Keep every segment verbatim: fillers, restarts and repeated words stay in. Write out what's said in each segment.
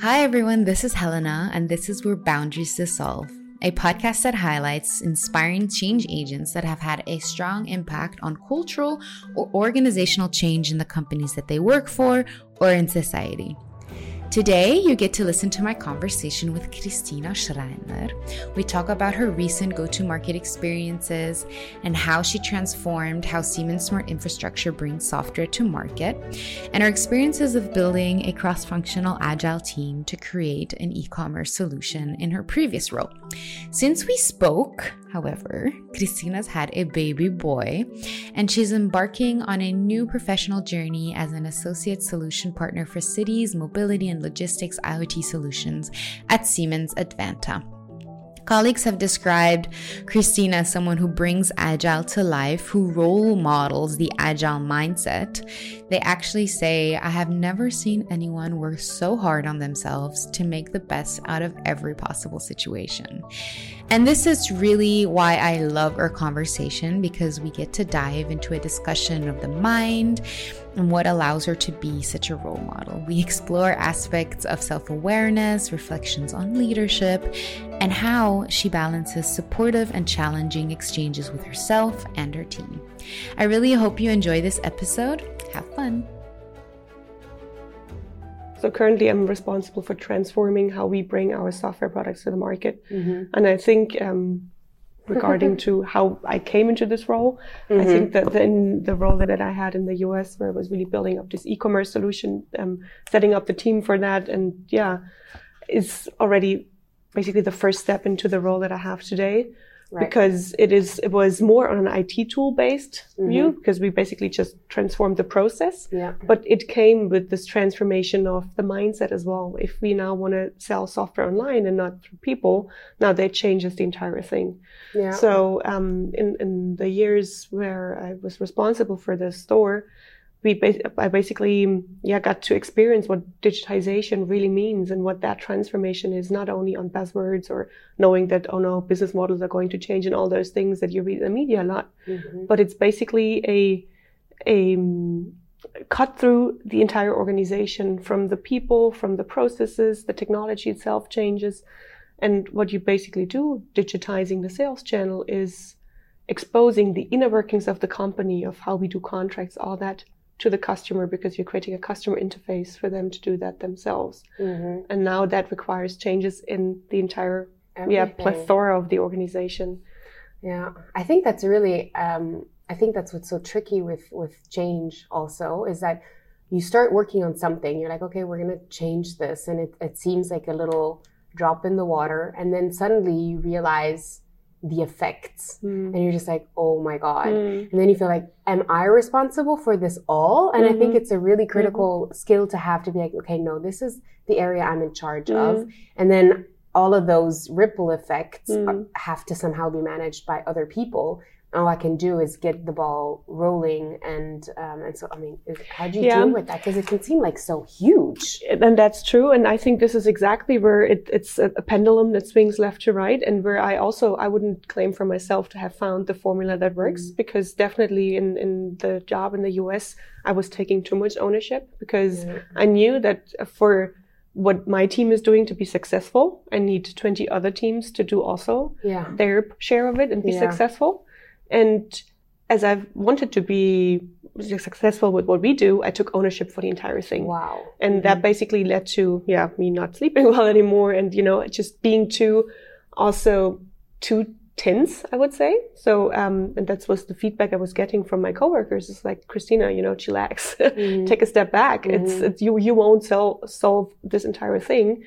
Hi everyone, this is Helena, and this is Where Boundaries Dissolve, a podcast that highlights inspiring change agents that have had a strong impact on cultural or organizational change in the companies that they work for or in society. Today, you get to listen to my conversation with Christina Schreiner. We talk about her recent go-to-market experiences and how she transformed how Siemens Smart Infrastructure brings software to market, and her experiences of building a cross-functional agile team to create an e-commerce solution in her previous role. Since we spoke, however, Christina's had a baby boy, and she's embarking on a new professional journey as an associate solution partner for cities, mobility, and logistics I O T solutions at Siemens Advanta. Colleagues have described Christina as someone who brings Agile to life, who role models the Agile mindset. They actually say, I have never seen anyone work so hard on themselves to make the best out of every possible situation. And this is really why I love our conversation, because we get to dive into a discussion of the mind and what allows her to be such a role model. We explore aspects of self-awareness, reflections on leadership, and how she balances supportive and challenging exchanges with herself and her team. I really hope you enjoy this episode. Have fun. So currently I'm responsible for transforming how we bring our software products to the market. Mm-hmm. And I think um, regarding to how I came into this role, mm-hmm. I think that in the role that I had in the U S, where I was really building up this e-commerce solution, um, setting up the team for that, and yeah, is already basically the first step into the role that I have today. Right. Because it is, it was more on an I T tool based mm-hmm. view, because we basically just transformed the process. Yeah. But it came with this transformation of the mindset as well. If we now want to sell software online and not through people, now that changes the entire thing. Yeah. So, um, in, in the years where I was responsible for the store, we ba- I basically, yeah, got to experience what digitization really means and what that transformation is, not only on buzzwords or knowing that, oh no, business models are going to change and all those things that you read in the media a lot. Mm-hmm. But it's basically a, a um, cut through the entire organization, from the people, from the processes, the technology itself changes. And what you basically do, digitizing the sales channel, is exposing the inner workings of the company, of how we do contracts, all that, to the customer, because you're creating a customer interface for them to do that themselves. Mm-hmm. And now that requires changes in the entire Everything. yeah plethora of the organization. Yeah, I think that's really, um, I think that's what's so tricky with, with change also, is that you start working on something, you're like, okay, we're going to change this. And it, it seems like a little drop in the water. And then suddenly you realize the effects mm. and you're just like, oh my God. Mm. And then you feel like, am I responsible for this all? And mm-hmm. I think it's a really critical mm-hmm. skill to have, to be like, okay, no, this is the area I'm in charge mm. of. And then all of those ripple effects mm. have to somehow be managed by other people. All I can do is get the ball rolling. And um, and so, I mean, how do you yeah. deal with that? Because it can seem like so huge. And that's true. And I think this is exactly where it, it's a, a pendulum that swings left to right. And where I also, I wouldn't claim for myself to have found the formula that works, mm. because definitely in, in the job in the U S, I was taking too much ownership, because mm. I knew that for what my team is doing to be successful, I need twenty other teams to do also yeah. their share of it and be yeah. successful. And as I've wanted to be successful with what we do, I took ownership for the entire thing. Wow. And mm-hmm. that basically led to, yeah, me not sleeping well anymore. And, you know, just being too, also too tense, I would say. So, um, and that was the feedback I was getting from my coworkers. It's like, Christina, you know, chillax, mm-hmm. take a step back. Mm-hmm. It's, it's, you, you won't sell, solve this entire thing.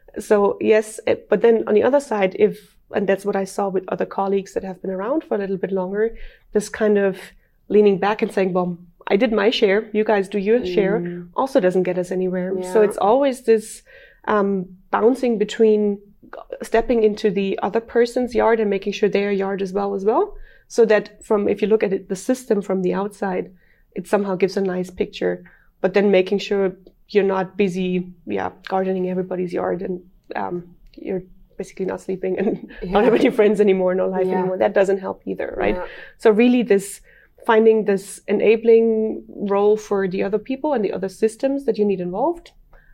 So yes, it, but then on the other side, if, and that's what I saw with other colleagues that have been around for a little bit longer, this kind of leaning back and saying, well, I did my share, you guys do your mm. share, also doesn't get us anywhere. Yeah. So it's always this um, bouncing between stepping into the other person's yard and making sure their yard is well as well. So that from, if you look at it, the system from the outside, it somehow gives a nice picture, but then making sure you're not busy, yeah, gardening everybody's yard, and um, you're basically not sleeping and yeah. not have any friends anymore, no life yeah. anymore. That doesn't help either, right? Yeah. So really this finding this enabling role for the other people and the other systems that you need involved,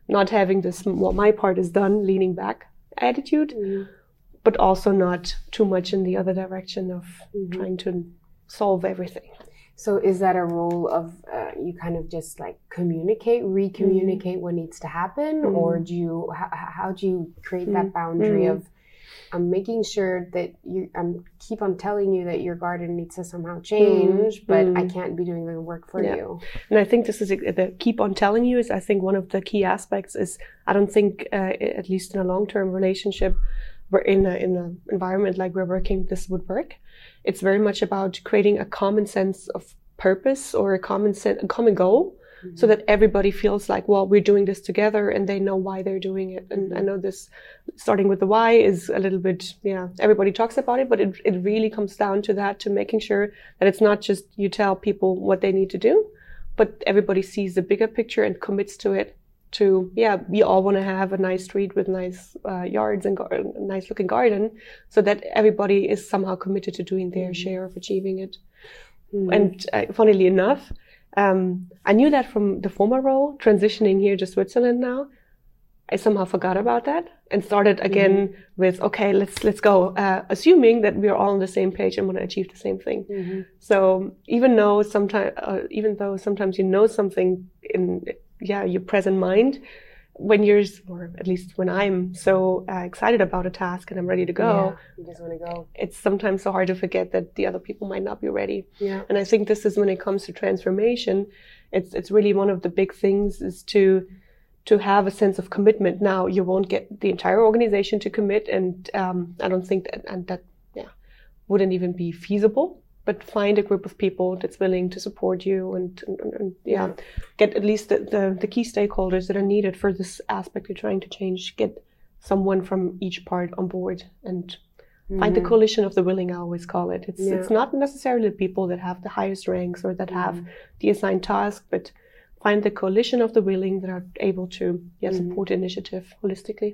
not having this, well, my part is done, leaning back attitude, mm-hmm. but also not too much in the other direction of mm-hmm. trying to solve everything. So is that a role of uh, you kind of just like communicate, re-communicate mm-hmm. what needs to happen, mm-hmm. or do you how, how do you create that boundary mm-hmm. of I'm making sure that you I'm keep on telling you that your garden needs to somehow change, mm-hmm. but mm-hmm. I can't be doing the work for yeah. you. And I think this is a, the keep on telling you is I think one of the key aspects is I don't think uh, at least in a long-term relationship, we're in a, in an environment like we're working, this would work. It's very much about creating a common sense of purpose or a common sense, a common goal, mm-hmm. so that everybody feels like, well, we're doing this together and they know why they're doing it. And mm-hmm. I know this, starting with the why is a little bit, yeah, everybody talks about it, but it, it really comes down to that, to making sure that it's not just you tell people what they need to do, but everybody sees the bigger picture and commits to it. To, yeah, we all want to have a nice street with nice uh, yards and gar- nice looking garden, so that everybody is somehow committed to doing their mm-hmm. share of achieving it. Mm-hmm. And uh, funnily enough, um, I knew that from the former role, transitioning here to Switzerland now, I somehow forgot about that and started again mm-hmm. with, okay, let's let's go, uh, assuming that we're all on the same page and want to achieve the same thing. Mm-hmm. So even though sometimes, uh, even though sometimes you know something in yeah, your present mind, when you're, or at least when I'm so uh, excited about a task and I'm ready to go, yeah, you just want to go. It's sometimes so hard to forget that the other people might not be ready. Yeah. And I think this is when it comes to transformation, it's it's really one of the big things is to to have a sense of commitment. Now you won't get the entire organization to commit, and um, I don't think that and that yeah wouldn't even be feasible. But find a group of people that's willing to support you and, and, and yeah, get at least the, the, the key stakeholders that are needed for this aspect you're trying to change. Get someone from each part on board and mm-hmm. find the coalition of the willing, I always call it. It's, yeah. it's not necessarily the people that have the highest ranks or that have mm-hmm. the assigned task, but find the coalition of the willing that are able to yeah, mm-hmm. support the initiative holistically.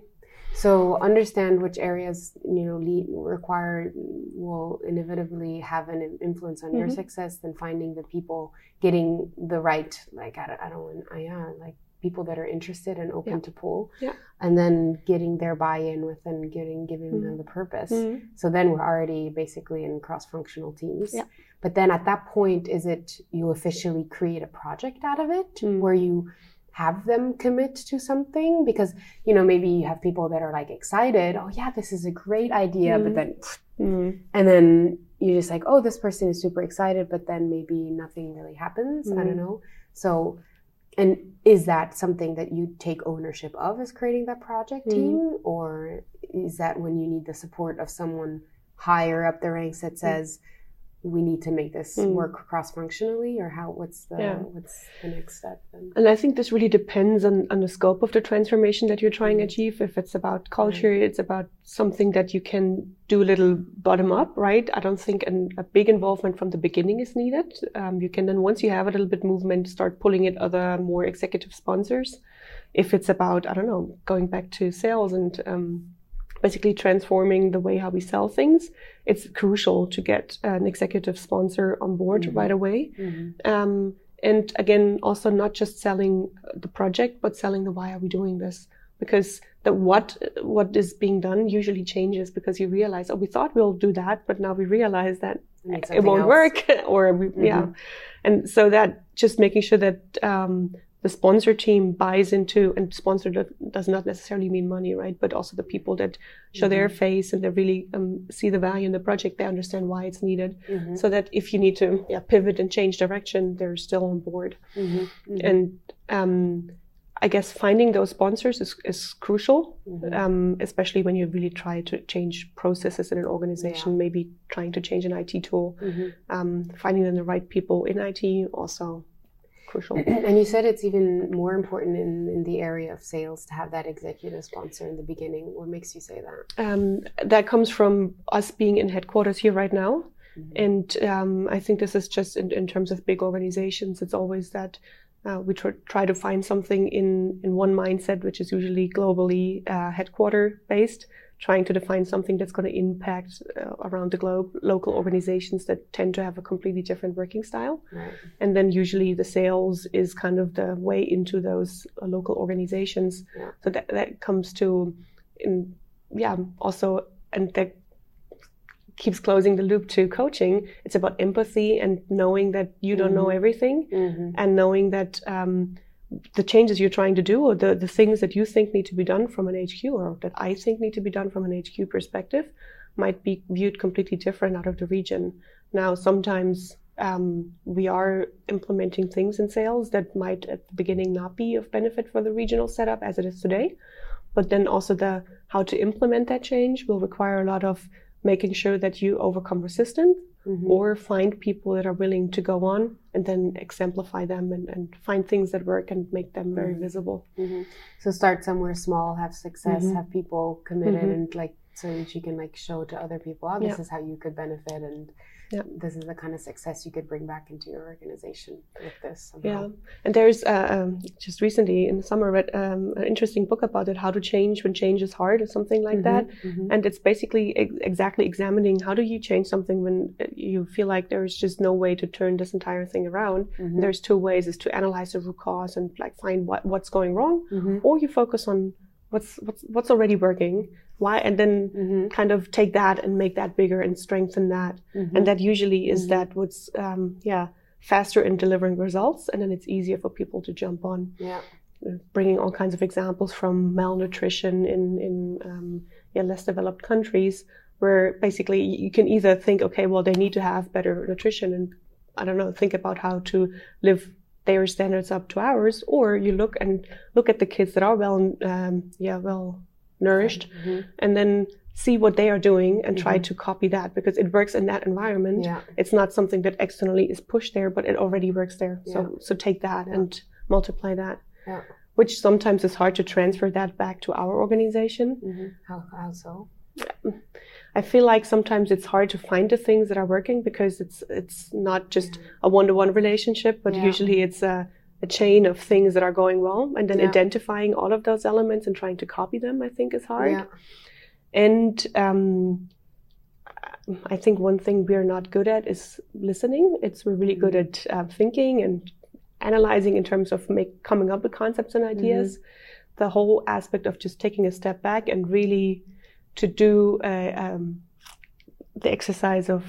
So understand which areas, you know, lead, require, will inevitably have an influence on mm-hmm. your success, then finding the people, getting the right, like, I don't, I don't want, I, yeah, like people that are interested and open yeah. to pull, yeah. and then getting their buy-in with and getting, giving mm-hmm. them the purpose. Mm-hmm. So then we're already basically in cross-functional teams. Yeah. But then at that point, is it you officially create a project out of it mm-hmm. where you have them commit to something? Because, you know, maybe you have people that are like excited. Oh yeah, this is a great idea. Mm-hmm. But then, mm-hmm. and then you're just like, oh, this person is super excited, but then maybe nothing really happens. Mm-hmm. I don't know. So, and is that something that you take ownership of as creating that project mm-hmm. team? Or is that when you need the support of someone higher up the ranks that says, mm-hmm. we need to make this mm. work cross-functionally, or how, what's the, yeah. what's the next step then? And I think this really depends on, on the scope of the transformation that you're trying mm. to achieve. If it's about culture, right. it's about something that you can do a little bottom up, right? I don't think an, a big involvement from the beginning is needed. Um, you can then, once you have a little bit movement, start pulling in other more executive sponsors. If it's about, I don't know, going back to sales and, um, basically transforming the way how we sell things, it's crucial to get an executive sponsor on board mm-hmm. right away. Mm-hmm. Um, and again, also not just selling the project, but selling the why are we doing this? Because the what what is being done usually changes, because you realize, oh, we thought we'll do that, but now we realize that it won't else. work. or we, mm-hmm. yeah, and so that just making sure that um, the sponsor team buys into, and sponsor does not necessarily mean money, right? But also the people that show mm-hmm. their face and they really um, see the value in the project, they understand why it's needed. Mm-hmm. So that if you need to yeah, pivot and change direction, they're still on board. Mm-hmm. Mm-hmm. And um, I guess finding those sponsors is, is crucial, mm-hmm. um, especially when you really try to change processes in an organization, yeah. maybe trying to change an I T tool, mm-hmm. um, finding the right people in I T also. Crucial. And you said it's even more important in, in the area of sales to have that executive sponsor in the beginning. What makes you say that? Um, that comes from us being in headquarters here right now. Mm-hmm. And um, I think this is just in, in terms of big organizations, it's always that uh, we tr- try to find something in, in one mindset, which is usually globally uh, headquarter based, trying to define something that's going to impact uh, around the globe local organizations that tend to have a completely different working style. Right. And then usually the sales is kind of the way into those uh, local organizations. Yeah. So that, that comes to, in, yeah, also, and that keeps closing the loop to coaching. It's about empathy and knowing that you don't mm-hmm. know everything, mm-hmm. and knowing that um, the changes you're trying to do, or the, the things that you think need to be done from an H Q, or that I think need to be done from an H Q perspective, might be viewed completely different out of the region. Now, sometimes um, we are implementing things in sales that might at the beginning not be of benefit for the regional setup as it is today. But then also the how to implement that change will require a lot of making sure that you overcome resistance, mm-hmm. or find people that are willing to go on and then exemplify them and, and find things that work and make them very mm-hmm. visible. Mm-hmm. So start somewhere small, have success, mm-hmm. have people committed, mm-hmm. and like so that you can like show to other people, oh, this yeah. is how you could benefit, and yeah. this is the kind of success you could bring back into your organization with this somehow. Yeah, and there's uh, um, just recently in the summer read um, an interesting book about it, How to Change When Change is Hard, or something like mm-hmm, that. Mm-hmm. And it's basically ex- exactly examining how do you change something when you feel like there's just no way to turn this entire thing around. Mm-hmm. There's two ways: is to analyze the root cause and like find what what's going wrong, mm-hmm. or you focus on what's what's what's already working. Why, and then mm-hmm. kind of take that and make that bigger and strengthen that. Mm-hmm. And that usually is mm-hmm. that what's, um, yeah, faster in delivering results. And then it's easier for people to jump on. Yeah. Bringing all kinds of examples from malnutrition in, in um, yeah, less developed countries, where basically you can either think, okay, well, they need to have better nutrition and, I don't know, think about how to live their standards up to ours. Or you look and look at the kids that are well, um, yeah, well, nourished, mm-hmm. and then see what they are doing and mm-hmm. try to copy that, because it works in that environment. Yeah. It's not something that externally is pushed there, but it already works there. Yeah. So so take that yeah. and multiply that, yeah. which sometimes is hard to transfer that back to our organization. Mm-hmm. How, how so? I feel like sometimes it's hard to find the things that are working, because it's it's not just a one-to-one relationship, but yeah. usually it's a a chain of things that are going well, and then yeah. identifying all of those elements and trying to copy them, I think is hard. Yeah. And um, I think one thing we're not good at is listening. It's we're really good at uh, thinking and analyzing in terms of make, coming up with concepts and ideas. Mm-hmm. The whole aspect of just taking a step back and really to do a, um, the exercise of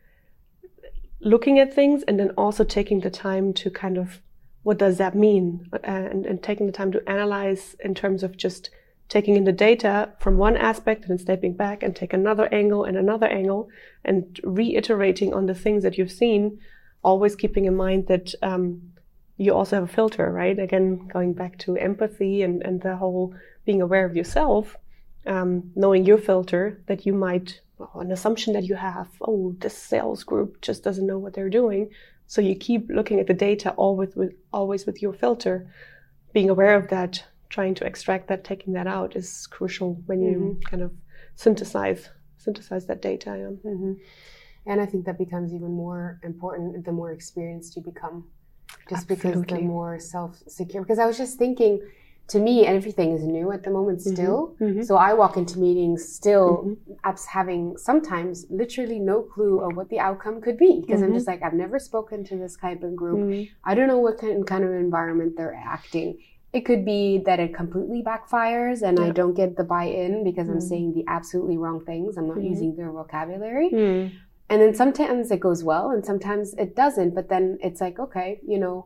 looking at things, and then also taking the time to kind of, what does that mean? And, and taking the time to analyze in terms of just taking in the data from one aspect and then stepping back and take another angle and another angle and reiterating on the things that you've seen, always keeping in mind that um, you also have a filter, right? Again, going back to empathy and, and the whole being aware of yourself, um, knowing your filter, that you might, well, an assumption that you have, oh, this sales group just doesn't know what they're doing. So you keep looking at the data always with, always with your filter. Being aware of that, trying to extract that, taking that out is crucial when you mm-hmm. kind of synthesize synthesize that data. Yeah. Mm-hmm. And I think that becomes even more important the more experienced you become. Just Absolutely. Because the more self-secure. Because I was just thinking, to me, everything is new at the moment still. Mm-hmm. Mm-hmm. So I walk into meetings still mm-hmm. having sometimes literally no clue of what the outcome could be. Because mm-hmm. I'm just like, I've never spoken to this type of group. Mm-hmm. I don't know what kind, kind of environment they're acting. It could be that it completely backfires and yeah. I don't get the buy-in because mm-hmm. I'm saying the absolutely wrong things. I'm not mm-hmm. using their vocabulary. Mm-hmm. And then sometimes it goes well and sometimes it doesn't. But then it's like, okay, you know,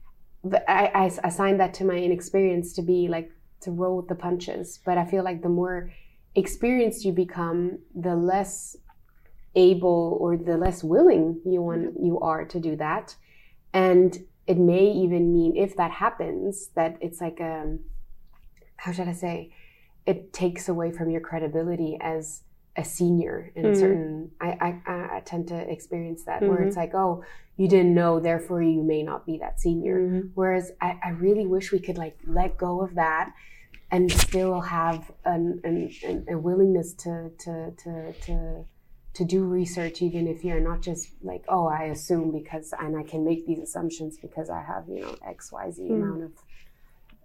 I, I assign that to my inexperience to be like to roll with the punches. But I feel like the more experienced you become, the less able or the less willing you want you are to do that. And it may even mean, if that happens, that it's like a, how should I say, it takes away from your credibility as a senior in mm-hmm. certain, I, I I tend to experience that mm-hmm. where it's like, oh, you didn't know, therefore you may not be that senior. Mm-hmm. Whereas I, I really wish we could like let go of that and still have an, an, an a willingness to, to, to, to, to do research, even if you're not just like, oh, I assume because, and I can make these assumptions because I have, you know, X, Y, Z mm. amount of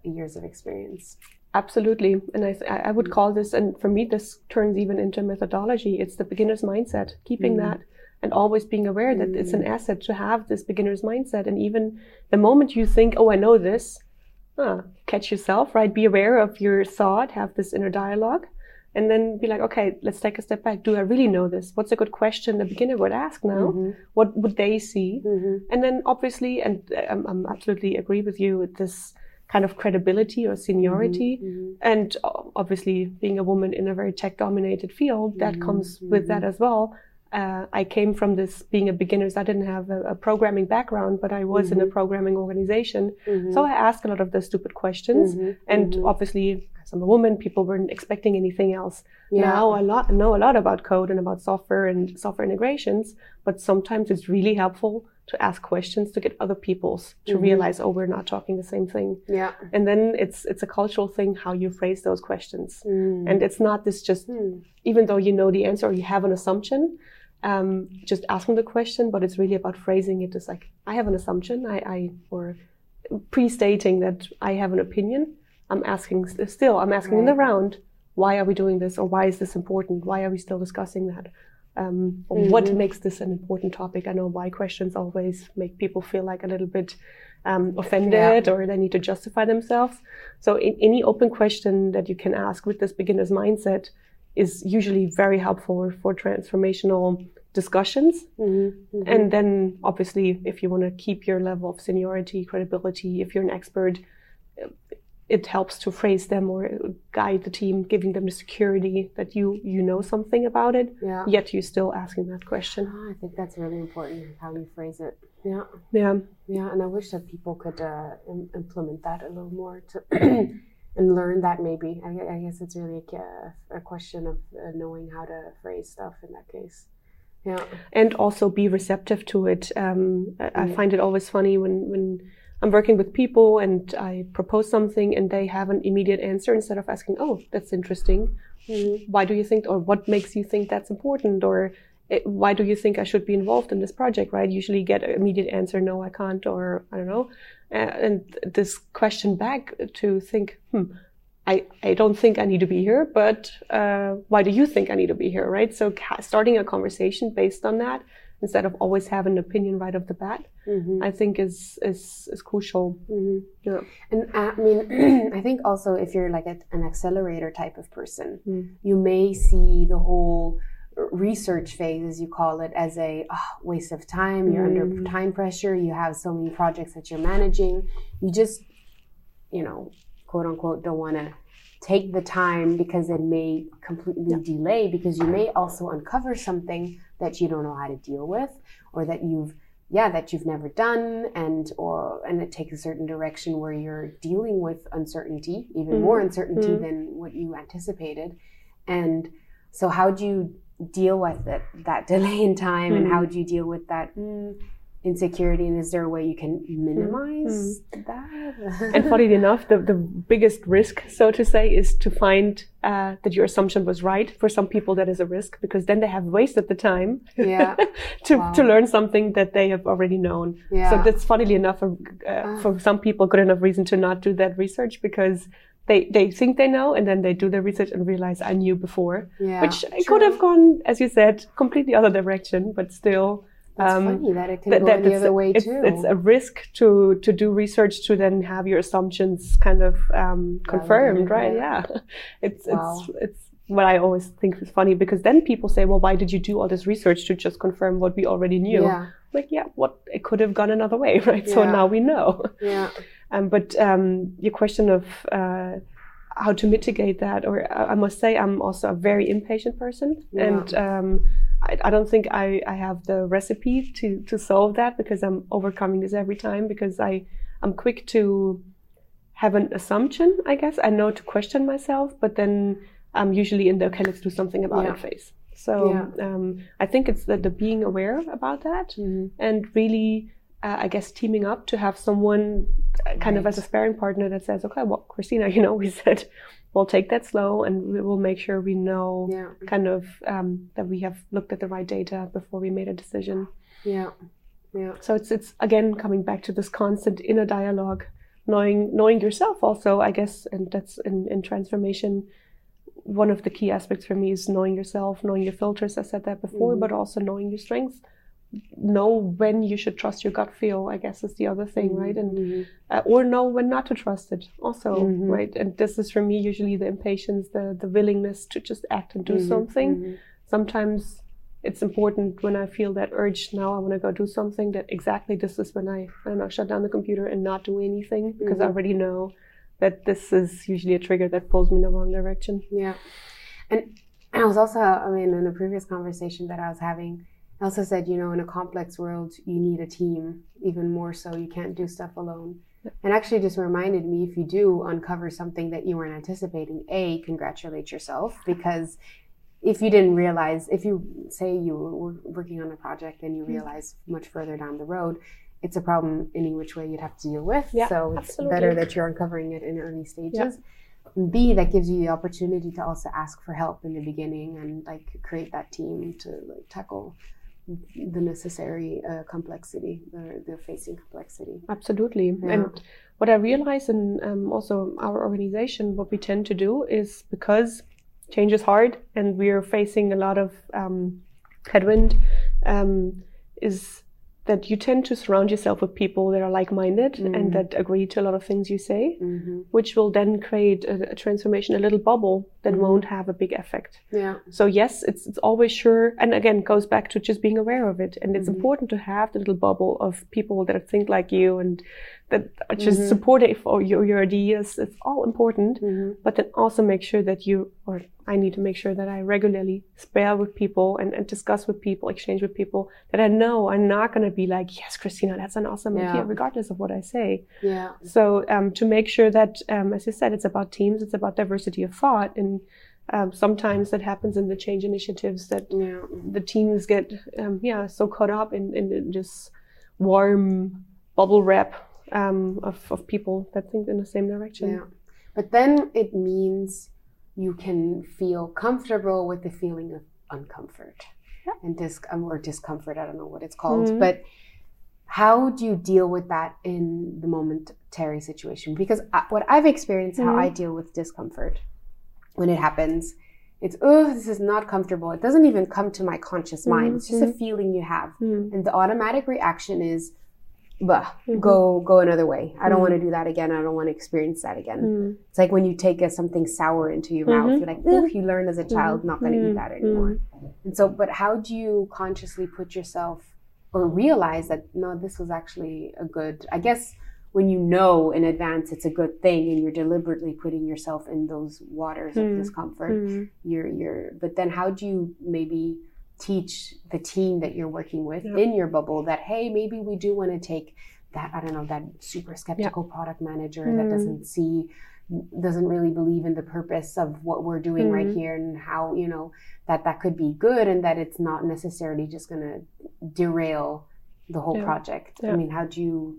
years of experience. Absolutely. And I, th- I would call this, and for me, this turns even into methodology. It's the beginner's mindset, keeping mm. that and always being aware that mm. it's an asset to have this beginner's mindset. And even the moment you think, oh, I know this, ah, catch yourself, right? Be aware of your thought, have this inner dialogue, and then be like, okay, let's take a step back. Do I really know this? What's a good question the beginner would ask now? Mm-hmm. What would they see? Mm-hmm. And then obviously, and I'm, I'm absolutely agree with you with this kind of credibility or seniority. Mm-hmm. And obviously being a woman in a very tech dominated field, that mm-hmm. comes with mm-hmm. that as well. Uh, I came from this being a beginner. So I didn't have a, a programming background, but I was mm-hmm. in a programming organization. Mm-hmm. So I asked a lot of the stupid questions. Mm-hmm. And mm-hmm. obviously, as I'm a woman, people weren't expecting anything else. Yeah. Now I lot, know a lot about code and about software and software integrations, but sometimes it's really helpful to ask questions to get other people's to mm-hmm. realize, oh, we're not talking the same thing. Yeah. And then it's it's a cultural thing how you phrase those questions. Mm. And it's not this just, mm. even though you know the answer or you have an assumption, um, just asking the question, but it's really about phrasing it as like, I have an assumption, I, I or pre-stating that I have an opinion. I'm asking still, I'm asking right. in the round, why are we doing this? Or why is this important? Why are we still discussing that? Um, or mm-hmm. what makes this an important topic? I know why questions always make people feel like a little bit um, offended yeah. or they need to justify themselves. So in, any open question that you can ask with this beginner's mindset is usually very helpful for transformational discussions. Mm-hmm. Mm-hmm. And then obviously, if you want to keep your level of seniority, credibility, if you're an expert, it helps to phrase them or guide the team, giving them the security that you you know something about it, yeah. yet you're still asking that question. Oh, I think that's really important, how you phrase it. Yeah. Yeah. Yeah, and I wish that people could uh, im- implement that a little more to and learn that maybe. I, I guess it's really a, a question of uh, knowing how to phrase stuff in that case. Yeah. And also be receptive to it. Um, I, I find it always funny when, when I'm working with people and I propose something and they have an immediate answer instead of asking, oh, that's interesting. Mm-hmm. Why do you think, or what makes you think that's important? Or it, why do you think I should be involved in this project, right? Usually get an immediate answer, no, I can't, or I don't know. Uh, and this question back to think, hmm, I, I don't think I need to be here, but uh, why do you think I need to be here, right? So ca- starting a conversation based on that, instead of always having an opinion right off the bat, mm-hmm. I think is is is crucial. Mm-hmm. Yeah. And uh, I mean, I think also if you're like a, an accelerator type of person, mm. you may see the whole research phase, as you call it, as a oh, waste of time. You're mm. under time pressure. You have so many projects that you're managing. You just, you know, quote unquote, don't want to take the time because it may completely yeah. delay, because you may also uncover something that you don't know how to deal with, or that you've, yeah, that you've never done, and or and it takes a certain direction where you're dealing with uncertainty, even mm-hmm. more uncertainty mm-hmm. than what you anticipated. And so how do you deal with it, that delay in time, mm-hmm. and how do you deal with that mm, insecurity, and is there a way you can minimize mm. that? And funny enough, the, the biggest risk, so to say, is to find uh, that your assumption was right. For some people, that is a risk, because then they have wasted the time yeah. to, wow. to learn something that they have already known. Yeah. So that's funnily enough, uh, uh. for some people, good enough reason to not do that research, because they, they think they know, and then they do their research and realize I knew before, yeah, which true. Could have gone, as you said, completely other direction, but still. It's um, funny that it can that, go that the other way it's, too. It's a risk to, to do research to then have your assumptions kind of um, confirmed, yeah, right? Yeah, it's wow. it's it's what I always think is funny, because then people say, "Well, why did you do all this research to just confirm what we already knew?" Yeah. Like, yeah, what it could have gone another way, right? Yeah. So now we know. Yeah. Um, but um, your question of uh, how to mitigate that, or I must say, I'm also a very impatient person, yeah. and. Um, I, I don't think I, I have the recipe to, to solve that, because I'm overcoming this every time, because I, I'm quick to have an assumption, I guess. I know to question myself, but then I'm usually in the, okay, let's do something about yeah. it phase. So yeah. um, I think it's the, the being aware about that mm-hmm. and really, uh, I guess, teaming up to have someone kind right. of as a sparring partner that says, okay, well, Christina, you know, we said, we'll take that slow, and we will make sure we know yeah. kind of um, that we have looked at the right data before we made a decision. Yeah, yeah. So it's it's again coming back to this constant inner dialogue knowing knowing yourself also, I guess, and that's in, in transformation. One of the key aspects for me is knowing yourself, knowing your filters. I said that before, mm-hmm. but also knowing your strengths. Know when you should trust your gut feel, I guess, is the other thing, mm-hmm. right? And mm-hmm. uh, or know when not to trust it also, mm-hmm. right? And this is for me usually the impatience, the the willingness to just act and do mm-hmm. something. Mm-hmm. Sometimes it's important when I feel that urge, now I want to go do something, that exactly this is when I, I don't know, shut down the computer and not do anything, because mm-hmm. I already know that this is usually a trigger that pulls me in the wrong direction. Yeah. And I was also, I mean, in the previous conversation that I was having, I also said, you know, in a complex world, you need a team, even more so. You can't do stuff alone. Yep. And actually just reminded me, if you do uncover something that you weren't anticipating, A, congratulate yourself, because if you didn't realize, if you say you were working on a project and you realize much further down the road, it's a problem any which way you'd have to deal with. Yeah, so it's absolutely. better that you're uncovering it in early stages. Yeah. B, that gives you the opportunity to also ask for help in the beginning and like create that team to like tackle the necessary uh, complexity, the, the facing complexity. Absolutely. Yeah. And what I realize in um, also our organization, what we tend to do is, because change is hard and we're facing a lot of um, headwind, um, is that you tend to surround yourself with people that are like-minded mm-hmm. and that agree to a lot of things you say, mm-hmm. which will then create a, a transformation, a little bubble that mm-hmm. won't have a big effect. Yeah. So yes, it's it's always sure, and again, it goes back to just being aware of it. And it's mm-hmm. important to have the little bubble of people that think like you and that are just mm-hmm. supportive of your, your ideas. It's all important, mm-hmm. but then also make sure that you, or I need to make sure that I regularly spare with people and, and discuss with people, exchange with people that I know I'm not going to be like, yes, Christina, that's an awesome yeah. idea, regardless of what I say. Yeah. So um, to make sure that, um, as you said, it's about teams, it's about diversity of thought. And um, sometimes that happens in the change initiatives that yeah. the teams get, um, yeah, so caught up in, in this warm bubble wrap um, of, of people that think in the same direction. Yeah. But then it means you can feel comfortable with the feeling of uncomfort yeah. and dis- or discomfort. I don't know what it's called, mm-hmm. but how do you deal with that in the momentary situation? Because I, what I've experienced, mm-hmm. how I deal with discomfort when it happens, it's, oh, this is not comfortable. It doesn't even come to my conscious mind. Mm-hmm. It's just a feeling you have. Mm-hmm. And the automatic reaction is, bah, mm-hmm. go go another way. I don't mm-hmm. want to do that again. I don't want to experience that again. Mm-hmm. It's like when you take a, something sour into your mm-hmm. mouth, you're like, ugh, you learn as a child mm-hmm. not going to mm-hmm. eat that anymore. Mm-hmm. And so, but how do you consciously put yourself or realize that, no, this was actually a good, I guess when you know in advance it's a good thing and you're deliberately putting yourself in those waters mm-hmm. of discomfort, mm-hmm. you're, you're, but then how do you maybe teach the team that you're working with yeah. in your bubble that, hey, maybe we do want to take that, I don't know, that super skeptical yeah. product manager mm. that doesn't see, doesn't really believe in the purpose of what we're doing mm. right here and how, you know, that that could be good and that it's not necessarily just going to derail the whole yeah. project. Yeah. I mean, how do you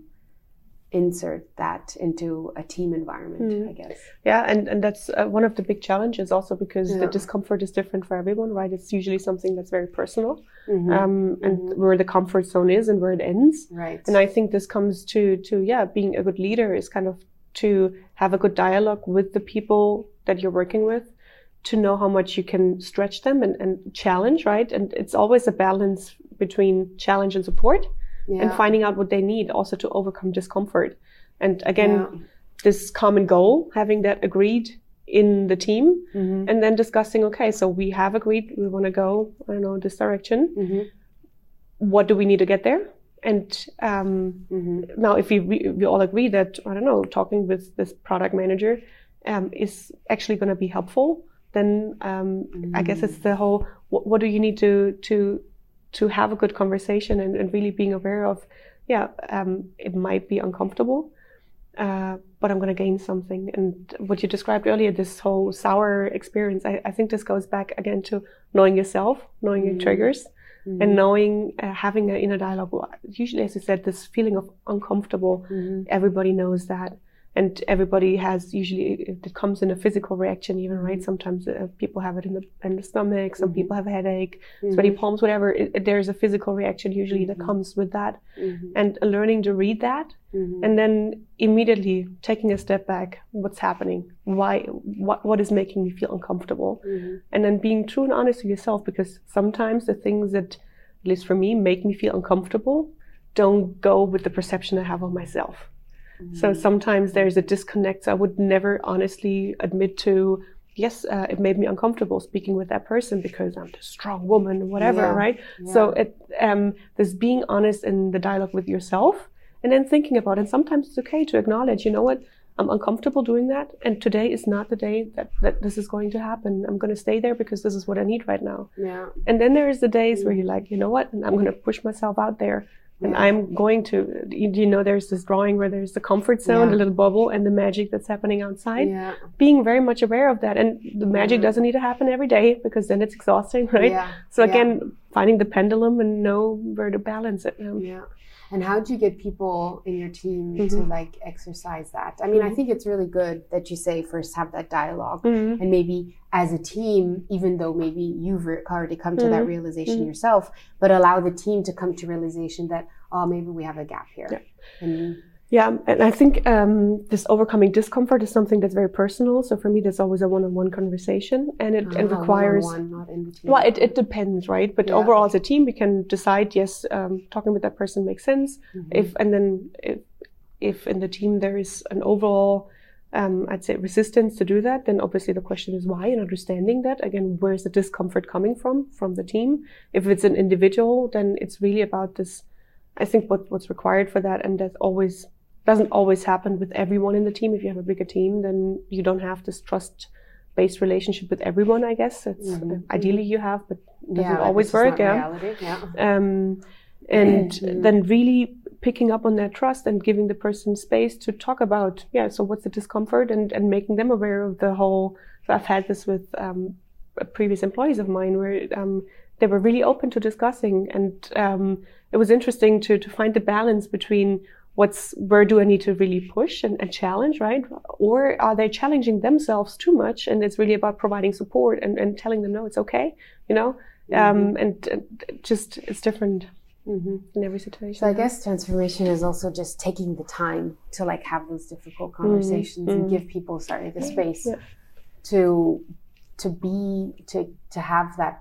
insert that into a team environment, mm. I guess? Yeah, and, and that's uh, one of the big challenges also because yeah. the discomfort is different for everyone, right? It's usually something that's very personal mm-hmm. um, and mm-hmm. where the comfort zone is and where it ends. Right. And I think this comes to, to, yeah, being a good leader is kind of to have a good dialogue with the people that you're working with, to know how much you can stretch them and, and challenge, right? And it's always a balance between challenge and support. Yeah. And finding out what they need also to overcome discomfort. And again, yeah. this common goal, having that agreed in the team mm-hmm. and then discussing, okay, so we have agreed we want to go, I don't know, this direction. Mm-hmm. What do we need to get there? And um, mm-hmm. now if we, we all agree that, I don't know, talking with this product manager um, is actually going to be helpful, then um, mm-hmm. I guess it's the whole, what, what do you need to, to, to have a good conversation and, and really being aware of, yeah, um, it might be uncomfortable, uh, but I'm going to gain something. And what you described earlier, this whole sour experience, I, I think this goes back again to knowing yourself, knowing mm-hmm. your triggers, mm-hmm. and knowing, uh, having an inner dialogue. Usually, as you said, this feeling of uncomfortable, mm-hmm. everybody knows that. And everybody has usually, it comes in a physical reaction even, right? Sometimes uh, people have it in the, in the stomach, some mm-hmm. people have a headache, mm-hmm. sweaty palms, whatever. It, it, there's a physical reaction usually mm-hmm. that comes with that. Mm-hmm. And learning to read that mm-hmm. and then immediately taking a step back. What's happening? Why, what, what is making me feel uncomfortable? Mm-hmm. And then being true and honest with yourself, because sometimes the things that, at least for me, make me feel uncomfortable don't go with the perception I have of myself. Mm-hmm. So sometimes there's a disconnect. So I would never honestly admit to, yes, uh, it made me uncomfortable speaking with that person because I'm this strong woman or whatever, yeah. right? Yeah. So it, um, this being honest in the dialogue with yourself and then thinking about it. And sometimes it's okay to acknowledge, you know what, I'm uncomfortable doing that. And today is not the day that, that this is going to happen. I'm going to stay there because this is what I need right now. Yeah. And then there's the days mm-hmm. where you're like, you know what, and I'm going to push myself out there. And yeah. I'm going to, you know, there's this drawing where there's the comfort zone, yeah. the little bubble, and the magic that's happening outside. Yeah. Being very much aware of that. And the magic yeah. doesn't need to happen every day because then it's exhausting, right? Yeah. So again, yeah. finding the pendulum and know where to balance it. Um, yeah. And how do you get people in your team mm-hmm. to like exercise that? I mean, mm-hmm. I think it's really good that you say first have that dialogue mm-hmm. and maybe as a team, even though maybe you've already come to mm-hmm. that realization mm-hmm. yourself, but allow the team to come to realization that, oh, maybe we have a gap here. Yeah. And Yeah, and I think um, this overcoming discomfort is something that's very personal. So for me, that's always a one-on-one conversation, and it, uh, it requires. One-on-one, not in the team. Well, it, it depends, right? But yeah. overall, as a team, we can decide. Yes, um, talking with that person makes sense. Mm-hmm. If and then if if in the team there is an overall, um, I'd say resistance to do that, then obviously the question is why, and understanding that again, where's the discomfort coming from from the team? If it's an individual, then it's really about this. I think what what's required for that, and that's always. Doesn't always happen with everyone in the team. If you have a bigger team, then you don't have this trust-based relationship with everyone, I guess. It's mm-hmm. uh, ideally you have, but it doesn't yeah, always work. Yeah. Reality, yeah. Um, and mm-hmm. then really picking up on that trust and giving the person space to talk about, yeah, so what's the discomfort and, and making them aware of the whole, so I've had this with um, previous employees of mine where um, they were really open to discussing. And um, it was interesting to, to find the balance between What's where do I need to really push and, and challenge, right? Or are they challenging themselves too much? And it's really about providing support and, and telling them, no, it's okay, you know? Mm-hmm. Um, and, and just, it's different mm-hmm. in every situation. So I guess transformation is also just taking the time to like have those difficult conversations mm-hmm. and give people, sorry, the space yeah. to, to be, to, to have that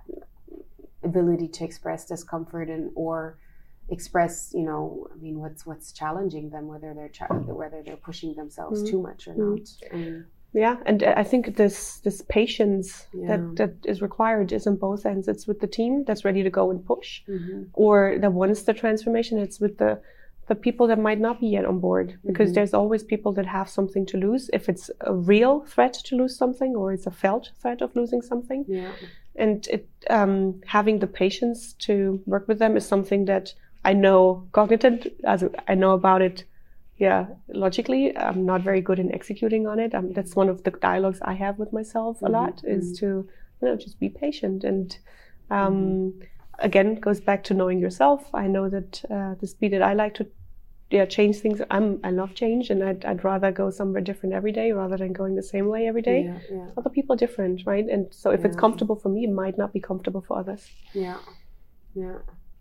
ability to express discomfort and, or, express, you know, I mean, what's what's challenging them, whether they're ch- whether they're pushing themselves mm-hmm. too much or not. And yeah, and I think this this patience yeah. that that is required is on both ends. It's with the team that's ready to go and push, mm-hmm. or that wants the transformation. It's with the the people that might not be yet on board, because mm-hmm. there's always people that have something to lose. If it's a real threat to lose something, or it's a felt threat of losing something, yeah. and it um, having the patience to work with them is something that I know cognitive, as I know about it, yeah, logically. I'm not very good in executing on it. Um, that's one of the dialogues I have with myself a mm-hmm. lot, is mm-hmm. to, you know, just be patient. And um, mm-hmm. again, goes back to knowing yourself. I know that uh, the speed that I like to, yeah, change things. I'm, I love change, and I'd, I'd rather go somewhere different every day rather than going the same way every day. Yeah, yeah. Other people are different, right? And so if yeah. it's comfortable for me, it might not be comfortable for others. Yeah, yeah.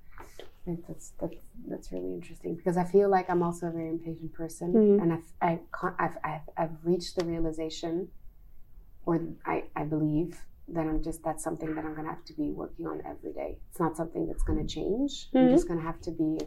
I think that's that's that's really interesting, because I feel like I'm also a very impatient person, mm-hmm. and I've, I can't, I've I've I've reached the realization, or I I believe that I'm just that's something that I'm gonna have to be working on every day. It's not something that's gonna change. Mm-hmm. I'm just gonna have to be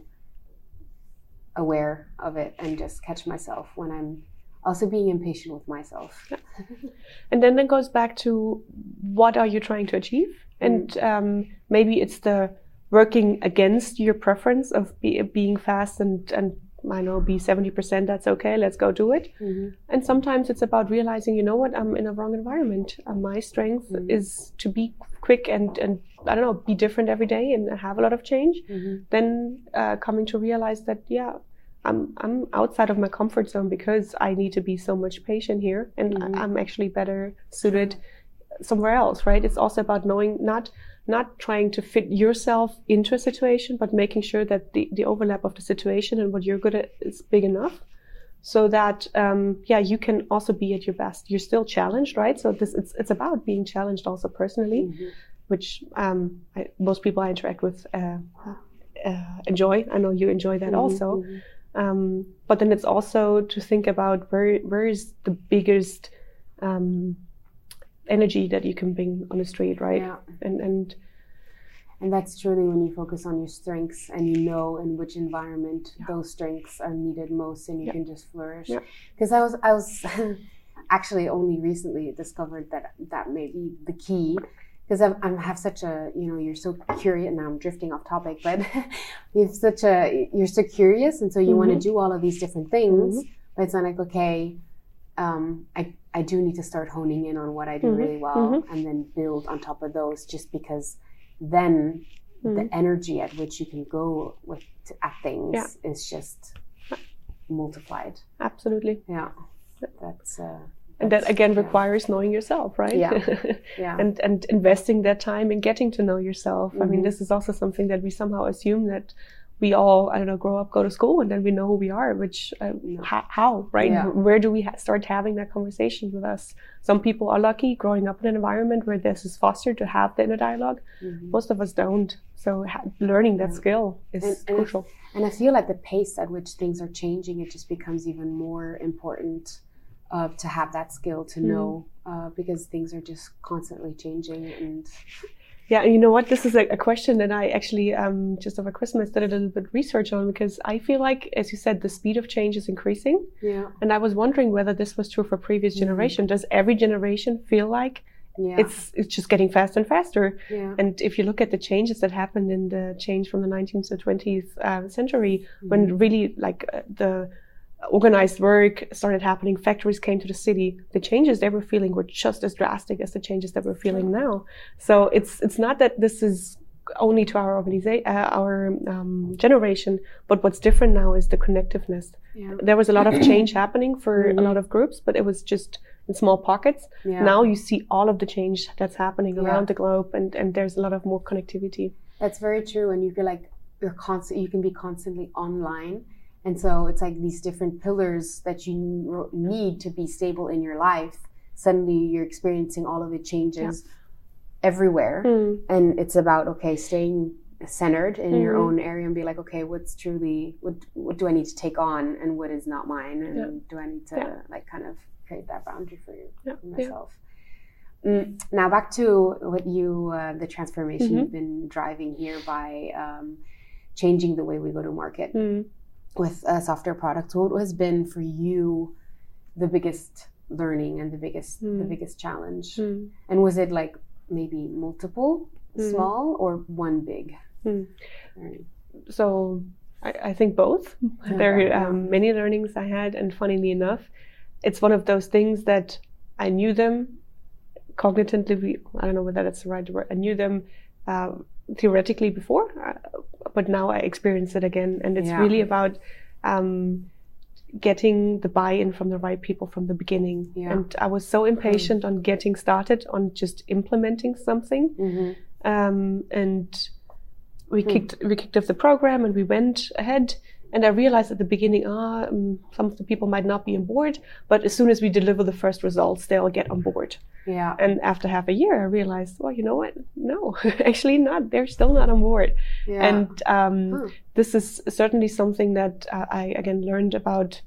aware of it and just catch myself when I'm also being impatient with myself. And then it goes back to what are you trying to achieve, mm-hmm. and um, maybe it's the working against your preference of be, being fast and, and I know be seventy percent, that's okay, let's go do it. Mm-hmm. And sometimes it's about realizing, you know what, I'm in a wrong environment. Uh, my strength mm-hmm. is to be quick and, and, I don't know, be different every day and have a lot of change. Mm-hmm. Then uh, coming to realize that, yeah, I'm I'm outside of my comfort zone because I need to be so much patient here, and mm-hmm. I'm actually better suited somewhere else, right? It's also about knowing, not not trying to fit yourself into a situation, but making sure that the, the overlap of the situation and what you're good at is big enough. so that um, yeah, you can also be at your best. You're still challenged, right? So this it's it's about being challenged also personally, mm-hmm. which um, I, most people I interact with uh, uh, enjoy. I know you enjoy that mm-hmm. also. Mm-hmm. Um, but then it's also to think about where where is the biggest um, energy that you can bring on the street, right? Yeah. And and. And that's truly when you focus on your strengths and you know in which environment yeah. those strengths are needed most, and you yeah. can just flourish. Because yeah. I was, I was actually only recently discovered that that may be the key. Because I have such a, you know, you're so curious. Now I'm drifting off topic, but you've such a, you're so curious, and so you mm-hmm. want to do all of these different things. Mm-hmm. But it's not like, okay, um, I I do need to start honing in on what I do mm-hmm. really well, mm-hmm. and then build on top of those. Just because. Then mm. the energy at which you can go with at things yeah. is just multiplied. Absolutely. Yeah. That's uh, and that again yeah. requires knowing yourself, right? Yeah. yeah. and and investing that time in getting to know yourself. Mm-hmm. I mean, this is also something that we somehow assume that we all, I don't know, grow up, go to school, and then we know who we are, which, uh, no. how, how, right? Yeah. Where do we ha- start having that conversation with us? Some people are lucky growing up in an environment where this is fostered to have the inner dialogue. Mm-hmm. Most of us don't. So ha- learning that yeah. skill is and, and crucial. I, and I feel like the pace at which things are changing, it just becomes even more important uh, to have that skill to mm-hmm. know, uh, because things are just constantly changing. And yeah, and you know what? This is a, a question that I actually um, just over Christmas did a little bit of research on, because I feel like, as you said, the speed of change is increasing. Yeah. And I was wondering whether this was true for previous mm-hmm. generation. Does every generation feel like yeah. it's it's just getting faster and faster? Yeah. And if you look at the changes that happened in the change from the nineteenth to twentieth uh, century, mm-hmm. when really like uh, the organized work started happening, factories came to the city, the changes they were feeling were just as drastic as the changes that we're feeling now. So it's it's not that this is only to our organization, uh, our um, generation, but what's different now is the connectiveness. Yeah. There was a lot of change happening for mm-hmm. a lot of groups, but it was just in small pockets. Yeah. Now you see all of the change that's happening yeah. around the globe, and, and there's a lot of more connectivity. That's very true, and you feel like you're constant. You can be constantly online. And so it's like these different pillars that you need to be stable in your life. Suddenly you're experiencing all of the changes yeah. everywhere. Mm. And it's about, okay, staying centered in mm. your own area and be like, okay, what's truly, what what do I need to take on and what is not mine? And yeah. do I need to yeah. like kind of create that boundary for, you, yeah. for myself? Yeah. Mm, now back to what you, uh, the transformation mm-hmm. you've been driving here by um, changing the way we go to market. Mm. With uh, software products, what has been for you the biggest learning and the biggest mm. the biggest challenge? Mm. And was it like maybe multiple mm. small or one big mm. learning? So I, I think both. Okay. There are um, many learnings I had, and funnily enough, it's one of those things that I knew them cognitively. I don't know whether that's the right word. I knew them uh, theoretically before. Uh, but now I experience it again, and it's yeah. really about um, getting the buy-in from the right people from the beginning. Yeah. And I was so impatient mm. on getting started on just implementing something, mm-hmm. um, and we mm. kicked we kicked off the program and we went ahead. And I realized at the beginning, ah, um, some of the people might not be on board, but as soon as we deliver the first results, they'll get on board. Yeah. And after half a year, I realized, well, you know what? No, actually not. They're still not on board. Yeah. And um, huh. this is certainly something that uh, I, again, learned about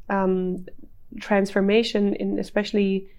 um, transformation in especially